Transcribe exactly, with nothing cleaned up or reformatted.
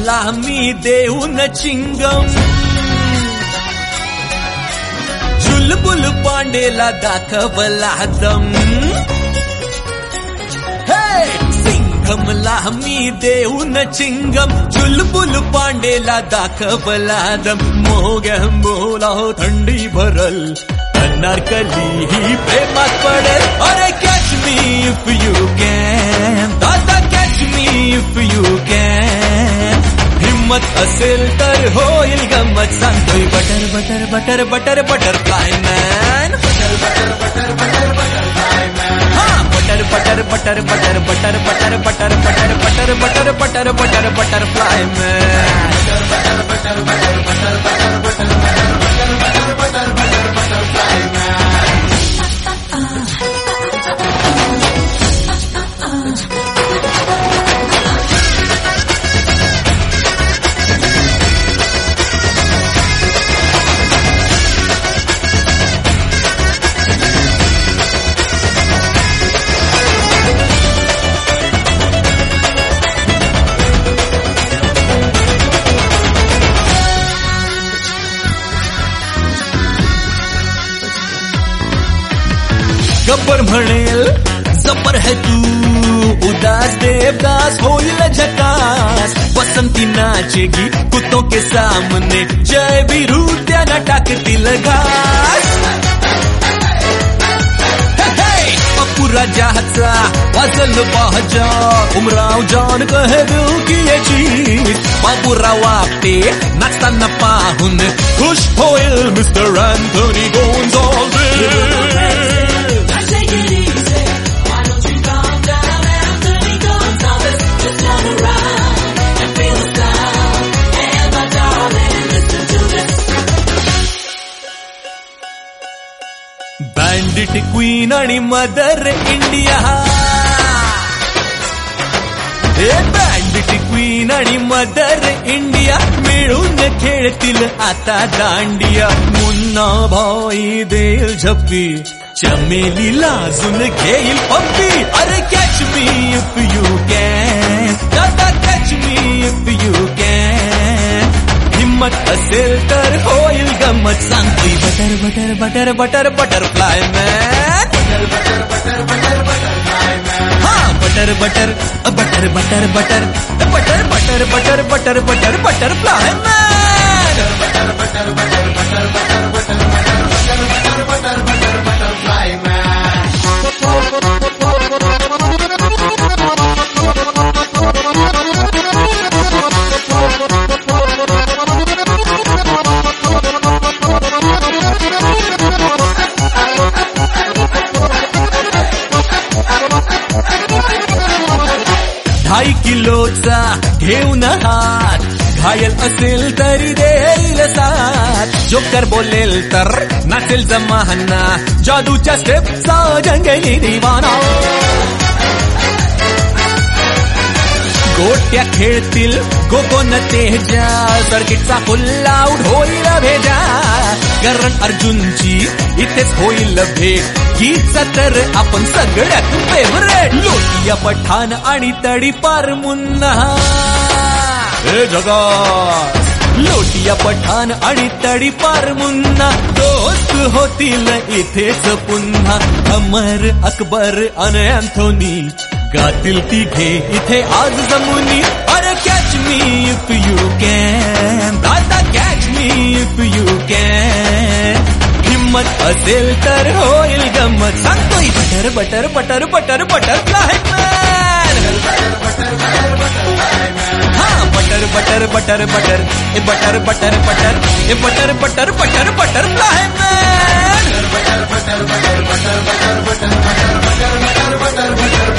मला मी देऊन चिंगम चुलबुल पांडेला दाखवला दम सिंघमला मी देऊन चिंगम चुलबुल पांडेला दाखवला दम मोगम बोला थंडी भरल अनारकली ही प्रेमात पडेल अरे catch me if you can दादा catch me if you can हिम्मत असेल तर होईल गंमत सांगतोय butter butter butter butter butterfly man butter butter butter butter butterfly man हा butter butter butter butter butter butter butter butter butter butter butter butter butterfly man butter butter butter butter butter butter butter butter butter butter butterfly man Gabbar म्हणेल जबर है तू उदास देवदास होईल झकास बसंती नाचेगी कुत्तों के सामने जय बिरू त्याला टाकतील घास पूरा जहाचा वाजल बाजा उमराव जान कहे दिल की ये चीज बाबूराव आपटे नाचताना पाहून खुश होईल mister Anthony Gonsalves bandit queen आणि मदर इंडिया हे बँडिट क्वीन आणि मदर इंडिया मिळून खेळतील आता दांडिया मुन्ना भाई देईल झप्पी चमेली लाजून घेईल पप्पी अरे catch me if you can दादा catch me if you can हिम्मत असेल तर होईल गंमत सांगतोय butter butter butter butter butterfly man butter butter butter butter butterfly man हा butter butter butter butter butter butter butter butter butter butter butterfly man butter butter butter butter butter butter butter butter butter butter butterfly man ढाई किलोचा घेऊन हात घायल असेल तरी देईल साथ जोकर बोलेल तर नाचेल जमाना जादूच्या स्टेपचा जंगली दिवाना गोट्या खेळतील गोकोन तेजा सर्किटचा फुल आउट होईल भेजा कारण अर्जुनची इथेच होईल भेट हीचा तर आपण सगळ्यात फेवरेट लोटिया पठाण आणि तडीपार मुन्ना हे जगा लोटिया पठाण आणि तडीपार मुन्ना दोस्त होतील इथेच पुन्हा अमर अकबर आणि अँथोनी गातील तिघे इथे आज जमुनी अरे catch me if you can दादा catch me if you can हिम्मत असेल तर होईल गंमत सांगतोय butter butter butter butter butterfly man हा बटर बटर बटर बटर ए बटर बटर बटर ए butter butter butter butterfly man butter butter butter butter butter butter butter butter butter butter